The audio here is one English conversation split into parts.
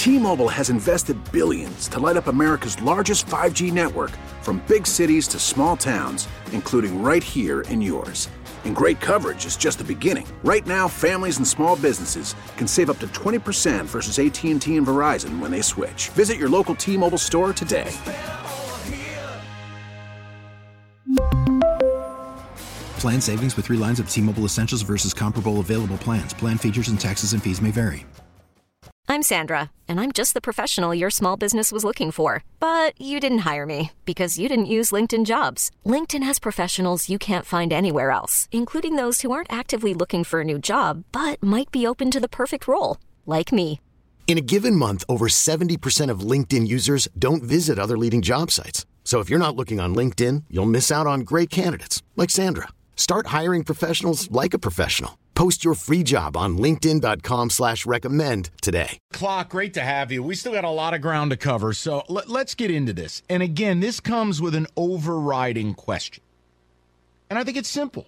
T-Mobile has invested billions to light up America's largest 5G network, from big cities to small towns, including right here in yours. And great coverage is just the beginning. Right now, families and small businesses can save up to 20% versus AT&T and Verizon when they switch. Visit your local T-Mobile store today. Plan savings with 3 lines of T-Mobile Essentials versus comparable available plans. Plan features and taxes and fees may vary. I'm Sandra, and I'm just the professional your small business was looking for. But you didn't hire me because you didn't use LinkedIn Jobs. LinkedIn has professionals you can't find anywhere else, including those who aren't actively looking for a new job, but might be open to the perfect role, like me. In a given month, over 70% of LinkedIn users don't visit other leading job sites. So if you're not looking on LinkedIn, you'll miss out on great candidates like Sandra. Start hiring professionals like a professional. Post your free job on linkedin.com/recommend today. Clock, great to have you. We still got a lot of ground to cover, so let's get into this. And again, this comes with an overriding question. And I think it's simple.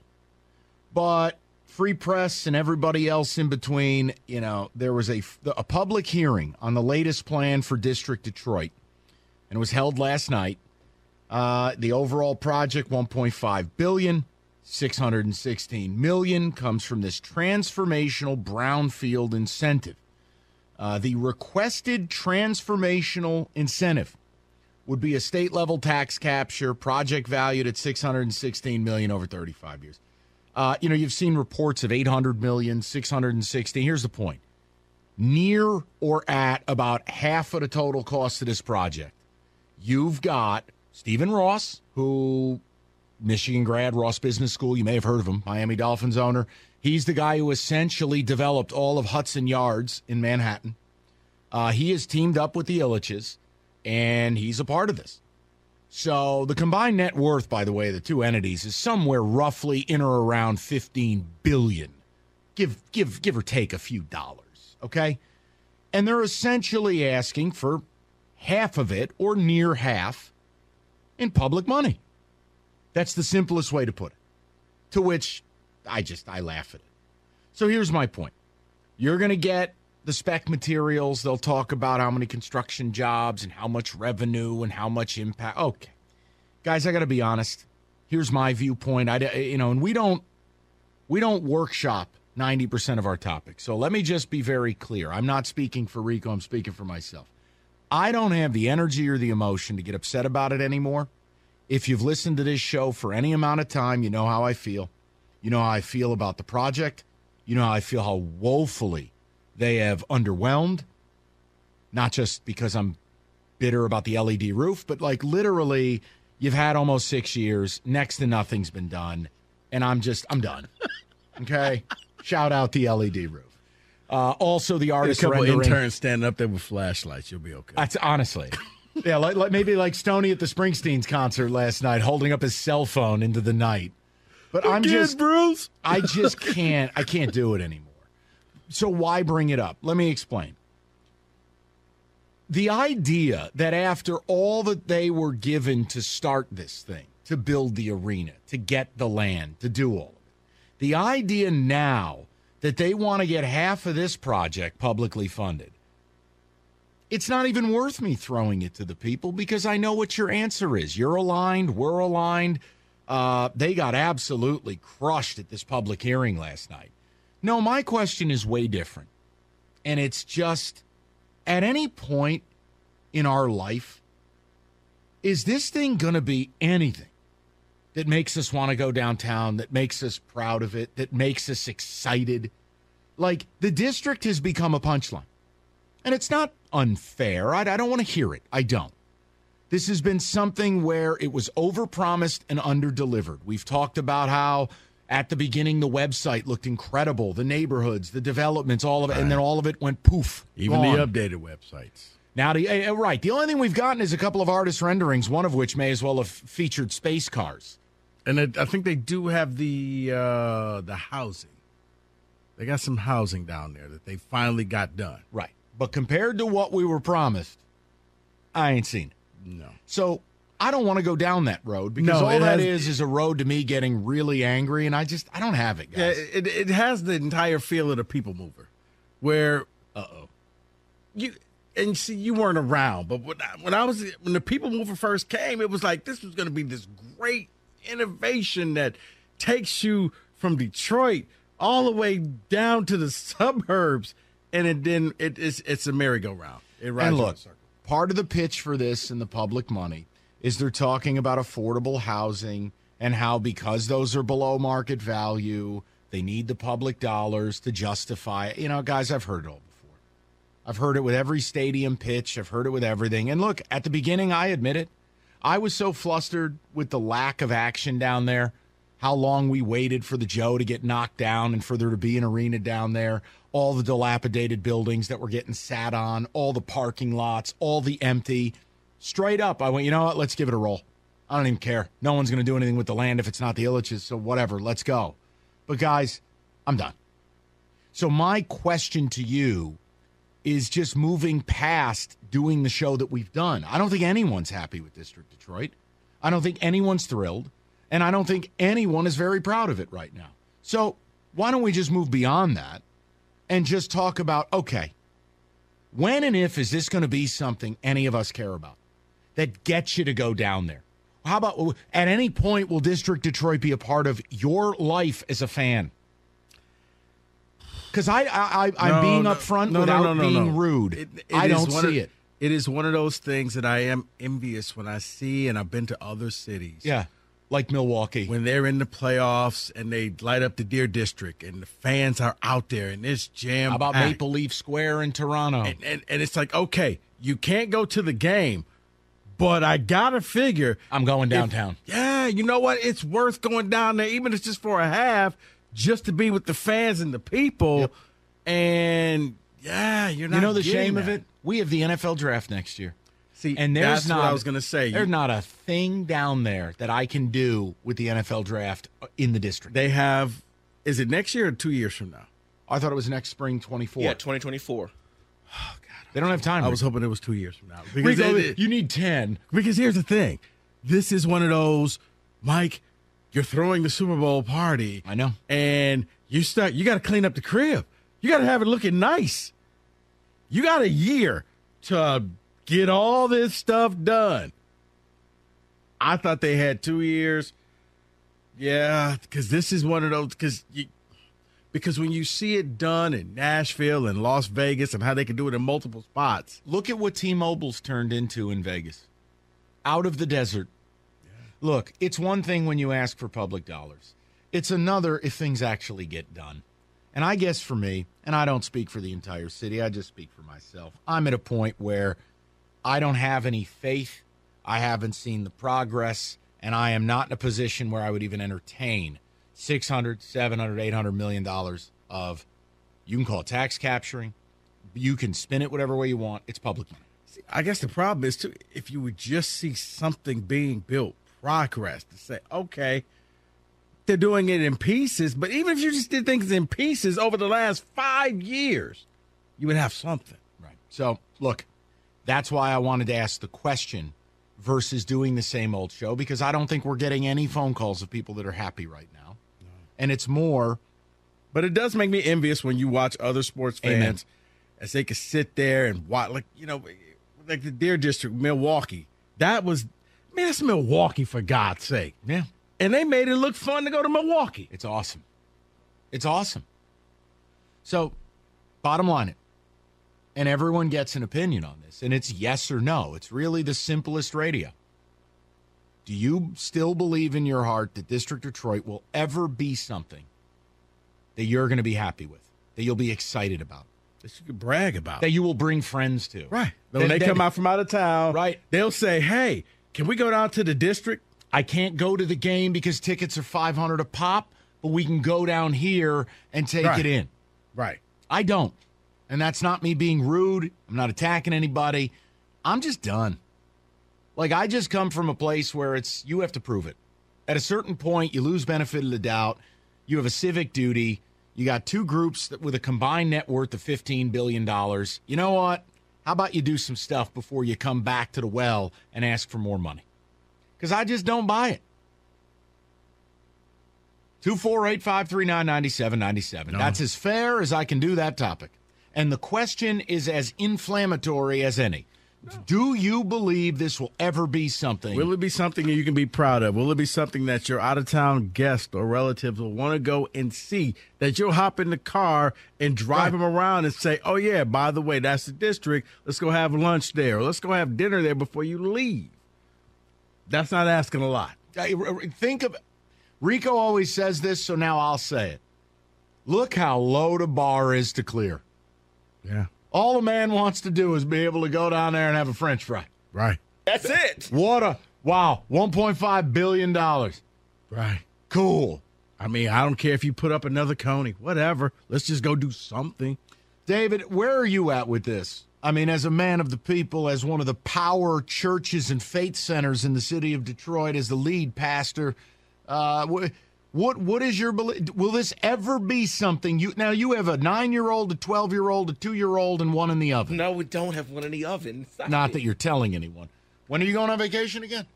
But Free Press and everybody else in between, you know, there was a public hearing on the latest plan for District Detroit, and it was held last night. The overall project, $1.5 billion. $616 million comes from this transformational brownfield incentive. The requested transformational incentive would be a state-level tax capture, project valued at $616 million over 35 years. You've seen reports of $800 million, $616. Here's the point. Near or at about half of the total cost of this project, you've got Stephen Ross, who... Michigan grad, Ross Business School. You may have heard of him, Miami Dolphins owner. He's the guy who essentially developed all of Hudson Yards in Manhattan. He has teamed up with the Illiches, and he's a part of this. So the combined net worth, by the way, the two entities is somewhere roughly in or around $15 billion, give or take a few dollars, okay? And they're essentially asking for half of it, or near half, in public money. That's the simplest way to put it. To which I laugh at it. So here's my point. You're going to get the spec materials. They'll talk about how many construction jobs and how much revenue and how much impact. Okay. Guys, I got to be honest. Here's my viewpoint. And we don't workshop 90% of our topics. So let me just be very clear. I'm not speaking for Rico. I'm speaking for myself. I don't have the energy or the emotion to get upset about it anymore. If you've listened to this show for any amount of time, you know how I feel. You know how I feel about the project. You know how I feel how woefully they have underwhelmed. Not just because I'm bitter about the LED roof, but like literally you've had almost 6 years. Next to nothing's been done. And I'm done. Okay? Shout out the LED roof. Also, the artist a couple rendering. interns standing up there with flashlights. You'll be okay. That's honestly... Yeah, maybe like Stoney at the Springsteen's concert last night, holding up his cell phone into the night. But Bruce. I just can't. I can't do it anymore. So why bring it up? Let me explain. The idea that after all that they were given to start this thing, to build the arena, to get the land, to do all of it, the idea now that they want to get half of this project publicly funded, it's not even worth me throwing it to the people because I know what your answer is. You're aligned. We're aligned. They got absolutely crushed at this public hearing last night. No, my question is way different. And it's just, at any point in our life, is this thing going to be anything that makes us want to go downtown, that makes us proud of it, that makes us excited? Like, the district has become a punchline. And it's not unfair. I don't want to hear it. I don't. This has been something where it was overpromised and underdelivered. We've talked about how at the beginning the website looked incredible, the neighborhoods, the developments, all of it, and then all of it went poof. Even gone. the updated websites. Now, right. The only thing we've gotten is a couple of artist renderings, one of which may as well have featured space cars. And I think they do have the housing. They got some housing down there that they finally got done. Right. But compared to what we were promised, I ain't seen it. No. So I don't want to go down that road because all that is a road to me getting really angry, and I don't have it, guys. Yeah, it has the entire feel of the people mover, where and see, you weren't around, but when the People Mover first came, it was like this was going to be this great innovation that takes you from Detroit all the way down to the suburbs, and it's a merry-go-round. It rides and in look, a circle. part of the pitch for this and the public money is they're talking about affordable housing and how because those are below market value, they need the public dollars to justify it. You know, guys, I've heard it all before. I've heard it with every stadium pitch. I've heard it with everything. And look, at the beginning, I admit it. I was so flustered with the lack of action down there, how long we waited for the Joe to get knocked down and for there to be an arena down there, all the dilapidated buildings that were getting sat on, all the parking lots, all the empty. Straight up, I went, you know what, let's give it a roll. I don't even care. No one's going to do anything with the land if it's not the Ilitches, so whatever, let's go. But guys, I'm done. So my question to you is just moving past doing the show that we've done. I don't think anyone's happy with District Detroit. I don't think anyone's thrilled. And I don't think anyone is very proud of it right now. So why don't we just move beyond that and just talk about, okay, when and if is this going to be something any of us care about that gets you to go down there? How about at any point will District Detroit be a part of your life as a fan? Because I'm being upfront without being rude. I don't see it. It is one of those things that I am envious when I see, and I've been to other cities. Yeah, like Milwaukee. When they're in the playoffs and they light up the Deer District and the fans are out there and it's jam-packed. How about Maple Leaf Square in Toronto? And it's like, okay, you can't go to the game, but I got to figure. I'm going downtown. You know what? It's worth going down there, even if it's just for a half, just to be with the fans and the people. Yep. And, yeah, you're not You know the shame that. of it? We have the NFL draft next year. See, and that's what I was going to say. There's not a thing down there that I can do with the NFL draft in the district. They have, is it next year or 2 years from now? I thought it was next spring, 24. Yeah, 2024. Oh, God. They don't have time. I was hoping it was 2 years from now. Because you need 10. Because here's the thing. This is one of those, Mike, you're throwing the Super Bowl party. I know. And you got to clean up the crib. You got to have it looking nice. You got a year to get all this stuff done. I thought they had 2 years. Yeah, because this is one of those, because when you see it done in Nashville and Las Vegas and how they can do it in multiple spots. Look at what T-Mobile's turned into in Vegas. Out of the desert. Yeah. Look, it's one thing when you ask for public dollars. It's another if things actually get done. And I guess for me, and I don't speak for the entire city, I just speak for myself, I'm at a point where I don't have any faith. I haven't seen the progress, and I am not in a position where I would even entertain $600, $700, $800 million of, you can call it tax capturing, you can spin it whatever way you want, it's public money. See, I guess the problem is, too, if you would just see something being built, progress, to say, okay, they're doing it in pieces, but even if you just did things in pieces over the last 5 years, you would have something. Right. So, look, that's why I wanted to ask the question versus doing the same old show, because I don't think we're getting any phone calls of people that are happy right now. No. And it's more. But it does make me envious when you watch other sports fans as they can sit there and watch, like the Deer District, Milwaukee. That's Milwaukee, for God's sake. Yeah. And they made it look fun to go to Milwaukee. It's awesome. It's awesome. So, bottom line it. And everyone gets an opinion on this. And it's yes or no. It's really the simplest radio. Do you still believe in your heart that District Detroit will ever be something that you're going to be happy with, that you'll be excited about? That you could brag about. That you will bring friends to. Right. When they come out from out of town, right, they'll say, hey, can we go down to the district? I can't go to the game because tickets are $500 a pop, but we can go down here and take it in. Right. I don't. And that's not me being rude. I'm not attacking anybody. I'm just done. Like, I just come from a place where you have to prove it. At a certain point, you lose benefit of the doubt. You have a civic duty. You got two groups with a combined net worth of $15 billion. You know what? How about you do some stuff before you come back to the well and ask for more money? Because I just don't buy it. 248-539-9797. No. That's as fair as I can do that topic. And the question is as inflammatory as any. Do you believe this will ever be something? Will it be something you can be proud of? Will it be something that your out-of-town guest or relatives will want to go and see, that you'll hop in the car and drive them around and say, oh, yeah, by the way, that's the district. Let's go have lunch there. Or let's go have dinner there before you leave. That's not asking a lot. Think of Rico always says this, so now I'll say it. Look how low the bar is to clear. Yeah. All a man wants to do is be able to go down there and have a French fry. Right. That's it. Wow, $1.5 billion. Right. Cool. I mean, I don't care if you put up another Coney, whatever. Let's just go do something. David, where are you at with this? I mean, as a man of the people, as one of the power churches and faith centers in the city of Detroit, as the lead pastor, what is your belief? Will this ever be something? You have a 9-year-old, a 12-year-old, a 2-year-old, and one in the oven. No, we don't have one in the oven. Not that you're telling anyone. When are you going on vacation again?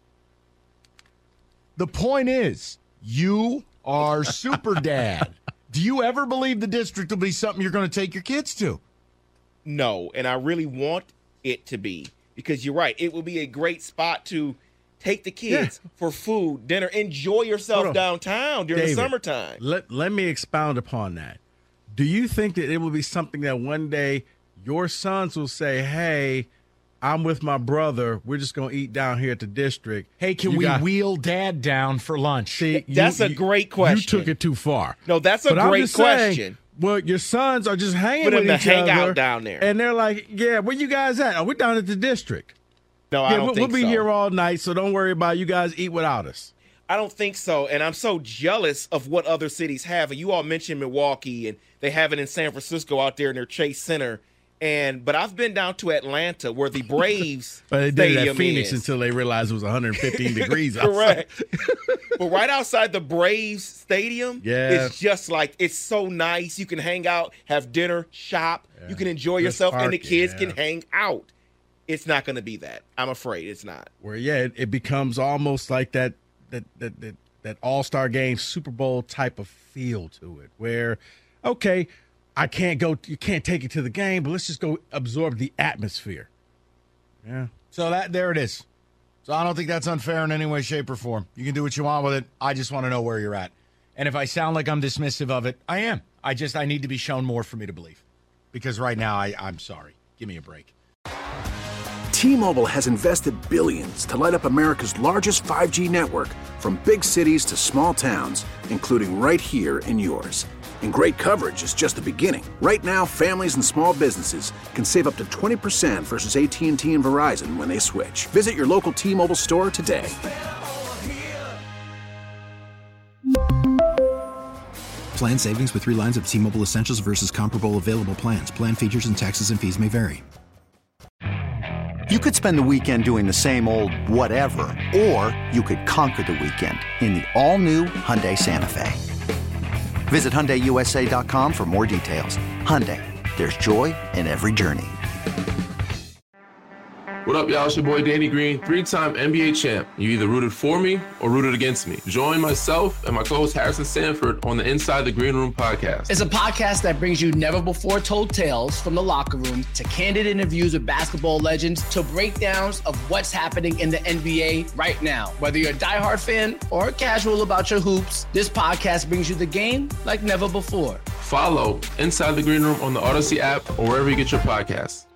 The point is, you are super dad. Do you ever believe the district will be something you're going to take your kids to? No, and I really want it to be, because you're right. It will be a great spot to take the kids for food, dinner, enjoy yourself downtown during the summertime. Let me expound upon that. Do you think that it will be something that one day your sons will say, hey, I'm with my brother. We're just going to eat down here at the district. Hey, can we wheel dad down for lunch? See, that's a great question. You took it too far. No, that's a great question. Saying, well, your sons are just hanging with each hang other. Out down there. And they're like, yeah, where you guys at? Oh, we're down at the district. No, I don't think so. We'll be here all night, so don't worry about it. You guys eat without us. I don't think so, and I'm so jealous of what other cities have. And you all mentioned Milwaukee, and they have it in San Francisco out there in their Chase Center. But I've been down to Atlanta where the Braves but they did it at Phoenix is. Until they realized it was 115 degrees outside. Correct. But right outside the Braves stadium, it's just like, it's so nice. You can hang out, have dinner, shop. You can enjoy yourself, and the kids can hang out. It's not going to be that. I'm afraid it's not. Where, it becomes almost like that All-Star Game, Super Bowl type of feel to it where, okay, you can't take it to the game, but let's just go absorb the atmosphere. Yeah. So there it is. So I don't think that's unfair in any way, shape, or form. You can do what you want with it. I just want to know where you're at. And if I sound like I'm dismissive of it, I am. I need to be shown more for me to believe. Because right now, I'm sorry. Give me a break. T-Mobile has invested billions to light up America's largest 5G network, from big cities to small towns, including right here in yours. And great coverage is just the beginning. Right now, families and small businesses can save up to 20% versus AT&T and Verizon when they switch. Visit your local T-Mobile store today. Plan savings with 3 lines of T-Mobile Essentials versus comparable available plans. Plan features and taxes and fees may vary. You could spend the weekend doing the same old whatever, or you could conquer the weekend in the all-new Hyundai Santa Fe. Visit HyundaiUSA.com for more details. Hyundai, there's joy in every journey. What up, y'all? It's your boy Danny Green, 3-time NBA champ. You either rooted for me or rooted against me. Join myself and my co-host Harrison Sanford on the Inside the Green Room podcast. It's a podcast that brings you never-before-told tales from the locker room to candid interviews with basketball legends to breakdowns of what's happening in the NBA right now. Whether you're a diehard fan or casual about your hoops, this podcast brings you the game like never before. Follow Inside the Green Room on the Odyssey app or wherever you get your podcasts.